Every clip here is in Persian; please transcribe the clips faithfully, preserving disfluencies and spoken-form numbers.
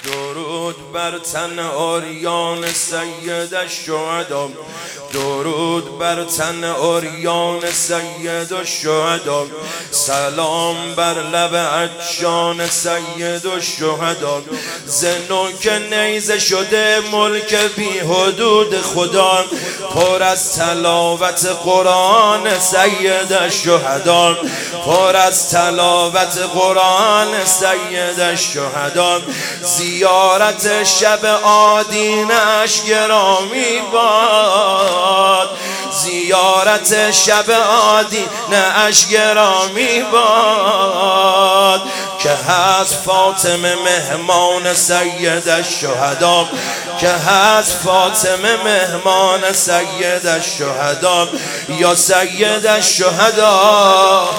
درود بر تن عریان سید الشهدا، درود بر تن عریان سید الشهدا، سلام بر لب عطشان سید الشهدا. زنو که نیزه شده ملک بی حدود خدا، پر از تلاوت قرآن سید الشهدا، پر از تلاوت قرآن سید الشهدا. زیارت شب آدینش گرامی باد، زیارت شب آدینش گرامی باد، که هست فاطمه مهمان سید الشهدا، که هست فاطمه مهمان سید الشهدا. یا سید الشهدا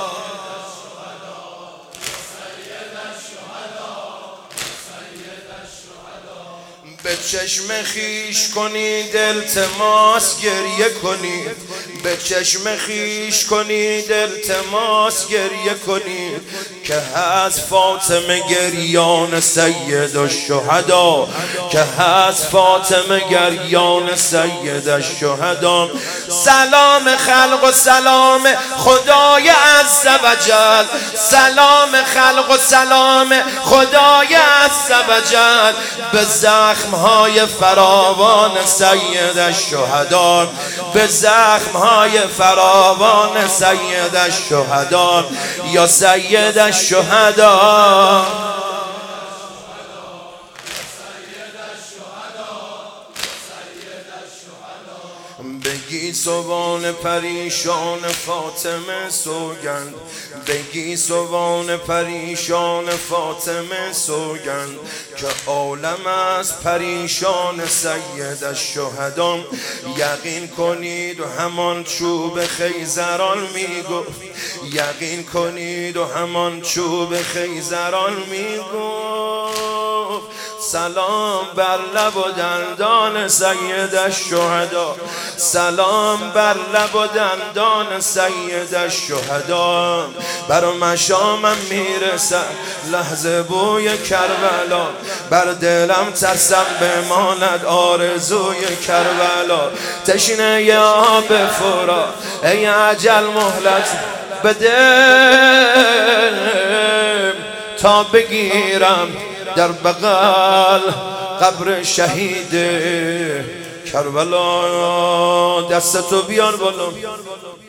به چشم خیش کنید التماس گریه کنید، به چشم خیش کنید التماس گریه کنید، که هست فاطمه گریان سید الشهدا، که هست فاطمه گریان سید الشهدا. سلام خلق و سلام خدای عز و جل، سلام خلق و سلام خدای عز و جل به زخمهای فراوان سید الشهدا، به زخمهای فراوان سید الشهدا. یا سید الشهدا بگی سوان پریشان فاطمه سوگند، بگی سوان پریشان فاطمه سوگند، که عالم از پریشان سید الشهدا. یقین کنید و همان چوب خیزران میگفت، یقین کنید و همان چوب خیزران میگفت، سلام بر لب و دندان سید الشهدا، سلام بر لب و دندان سید الشهدا. بر مشامم میرسد لحظه بوی کربلا، بر دلم ترسم بماند آرزوی کربلا. تشنه آب فرات ای اجل مهلت بده تا بگیرم در بغل قبر شهید کربلا. دستتو بیار بالا.